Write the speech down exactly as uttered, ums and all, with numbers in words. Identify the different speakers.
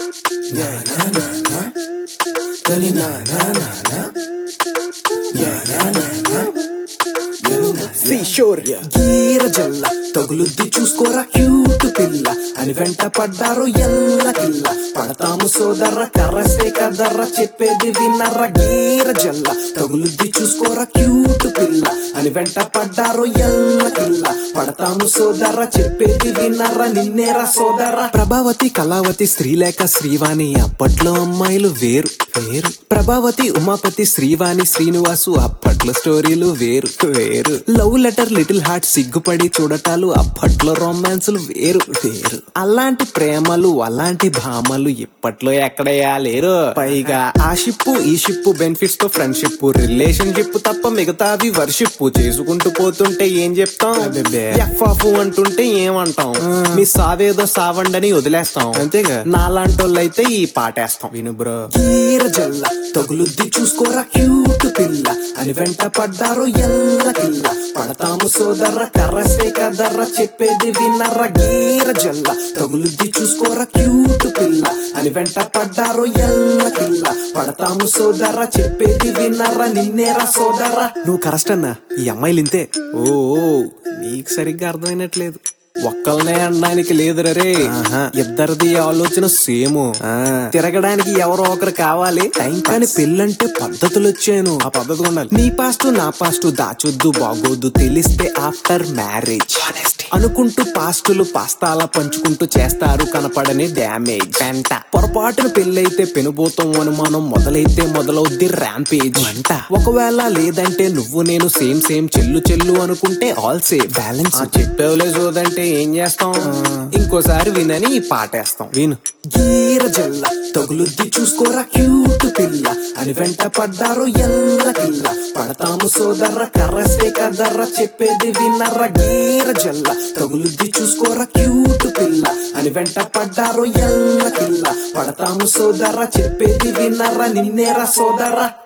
Speaker 1: Na na na na, tani na na na na, ya na na na.
Speaker 2: Seashore గీర జల్ల తగులుద్ది చూసుకోరా cute పిల్ల అని వెంట పడ్డారు ఎల్ల కిల్ల పడతాము సోదర్ర కర్రస్తే కదర్ర చెప్పేది విన్నర్ర గీర జల్ల తగులుద్ది చూసుకోరా క్యూట్ పిల్ల అని వెంట పడ్డారు ఎల్ల కిల్ల పడతాము సోదర్ర చెప్పేది విన్నర్ర నిన్నేరా సోదర్ర. ప్రభావతి కళావతి శ్రీలేఖ శ్రీవాణి అప్పట్లో అమ్మాయిలు వేరు వేరు. ప్రభావతి ఉమాపతి శ్రీవాణి శ్రీనివాసు అప్పట్లో స్టోరీలు వేరు వేరు. లవ్ లెటర్ లిటిల్ హార్ట్ సిగ్గుపడి చూడటాలు అప్పట్లో రొమాన్సులు వేరు వేరు. అలాంటి ప్రేమలు అలాంటి భామలు ఇప్పట్లో ఎక్కడయ్యా లేరు. పైగా ఆ షిప్పు ఈ షిప్పు బెనిఫిట్స్ తో ఫ్రెండ్షిప్ రిలేషన్షిప్ తప్ప మిగతాది వర్షిప్ చేసుకుంటూ పోతుంటే ఏం చెప్తాం. ఎఫ్ ఆఫ్ అంటుంటే ఏమంటాం. మీ సావేదో సావండని వదిలేస్తాం అంతేగా. నాలాంటోళ్ళైతే ఈ పాటేస్తాం విను బ్రో. జల్ల తగులుద్ది చూసుకోరా క్యూట్ పిల్ల అని వెంట పడ్డారు ఎల్ల కిల్ల పడతాము సోదర్ర కర్రస్తే కదర్ర చెప్పేది విన్నర్ర గీర జల్ల తగులుద్ది చూసుకోరా క్యూట్ పిల్ల అని వెంట పడ్డారు ఎల్ల కిల్ల పడతాము సోదర్ర చెప్పేది విన్నర్ర నిన్నేరా సోదర్ర. నువ్వు కరెక్ట్ అన్నా, ఈ అమ్మాయిలు ఇంతే. ఓ నీకు సరిగ్గా అర్థమైనట్లేదు. ఒక్కల్నే అనడానికి లేదురే, ఇద్దరిది ఆలోచన సేము. తిరగడానికి ఎవరో ఒకరు కావాలి. టైం కాని పెళ్ళంటే పద్ధతులు వచ్చాను, ఆ పద్ధతి ఉండాలి. నీ పాస్ట్ నా పాస్ట్ దాచొద్దు బాగోదు తెలిస్తే ఆఫ్టర్ మ్యారేజ్ అనుకుంటూ పాస్టులు పాస్తాల పంచుకుంటూ చేస్తారు కనపడని డ్యామేజ్ పెంట. పొరపాటున పెళ్ళైతే పెనుబోతం అనుమానం మొదలైతే మొదలవుద్ది ర్యాంపేజ్ అంట. ఒకవేళ లేదంటే నువ్వు నేను సేమ్ సేమ్ చెల్లు చెల్లు అనుకుంటే ఆల్ సేమ్ బ్యాలెన్స్. చెప్పేవలే చూదంటే ఏం చేస్తాం. ఇంకోసారి వినని పాటేస్తాం విను. గీర జల్ల తగులుద్ది చూసుకోరా క్యూట్ పిల్ల అని వెంట పడ్డారు ఎల్ల కిల్ల పడతాము సోదర్ర కర్రస్తే కదర్ర చెప్పేది విన్నర్ర గీర జల్ల తగులుద్ది చూసుకోరా క్యూట్ పిల్ల అని వెంట పడ్డారు ఎల్ల కిల్ల పడతాము సోదర్ర చెప్పేది విన్నర్ర నిన్నేరా సోదర్ర.